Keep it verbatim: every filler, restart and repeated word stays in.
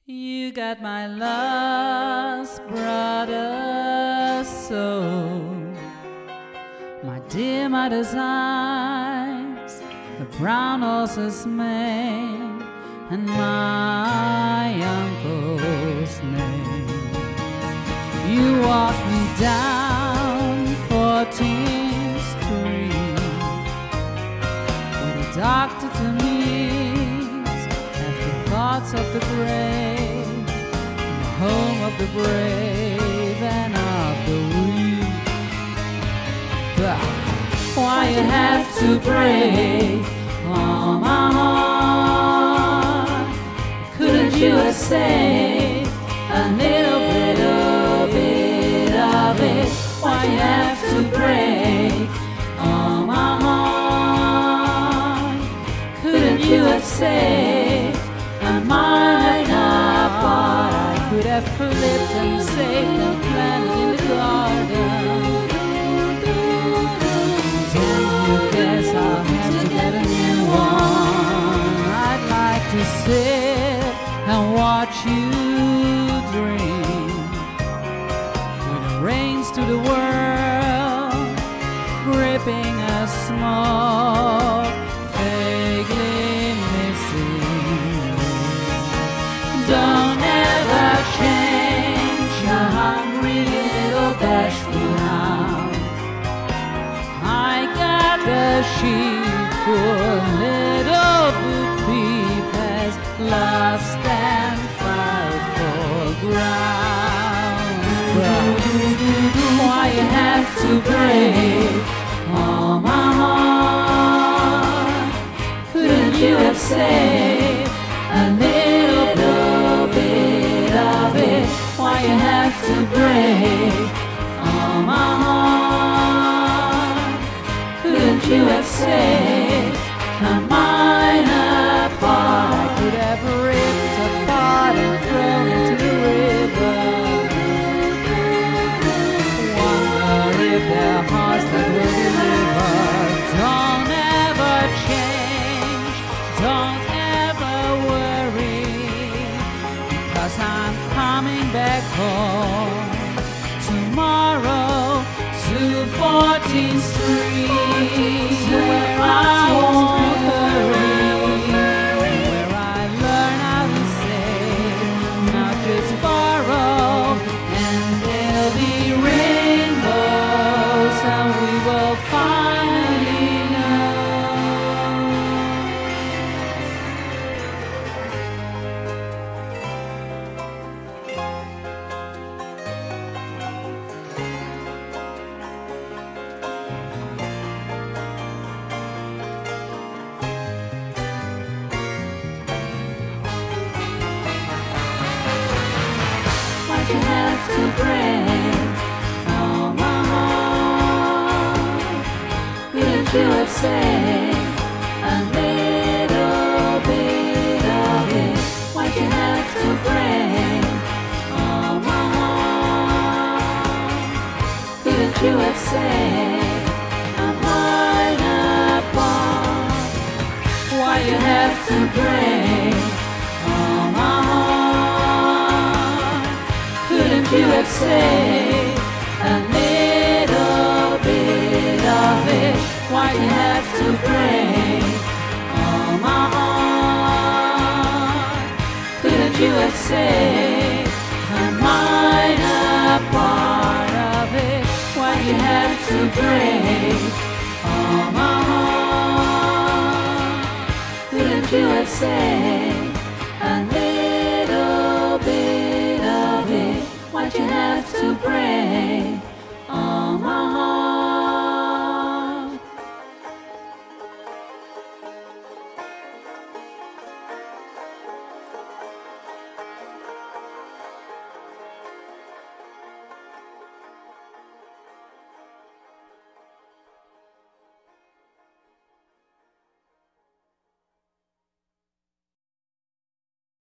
You got my lost brother's soul, my dear mother's eyes, the brown horse's mane, and my uncle's name. You walked me down fourteenth Street, where the doctor to meet after thoughts of the grave, the home of the brave and of the weak. But why you have to break all my heart? Couldn't you have saved a little bit of it, of it? Why you have to break all my heart? Couldn't you have saved a minor part? I could have flipped and saved and planted in the garden. Then you guess I'll have to get a new one. I'd like to sit and watch you dream, with the reins to the world, gripping a small, vaguely missing. Don't ever change your hungry little bashful hound. I got the sheep for little Bo Peep has lost and fight for ground. Why you have to break all my heart? Couldn't you have saved a little bit of it? Why you have to break all my heart? Couldn't you have saved a minor part? I could have ripped apart and thrown into the river. Wonder if their hearts that will deliver. Don't ever change, don't ever worry, because I'm coming back home tomorrow to fourteenth Street, where I won't hurry, where I learn how to save, not just borrow, and there'll be rainbows, and we will finally know. Why'd you have to break all my heart? Couldn't you have saved a little bit of it? Why'd you have to break all my heart? Couldn't you have saved a minor part? Why you have to break all my heart? Couldn't you have saved a little bit of it? Why you have to break all my heart? Couldn't you have saved a minor part of it? Why you have to break all my heart? Couldn't you have saved a little bit of it? Why'd you have to break all my heart?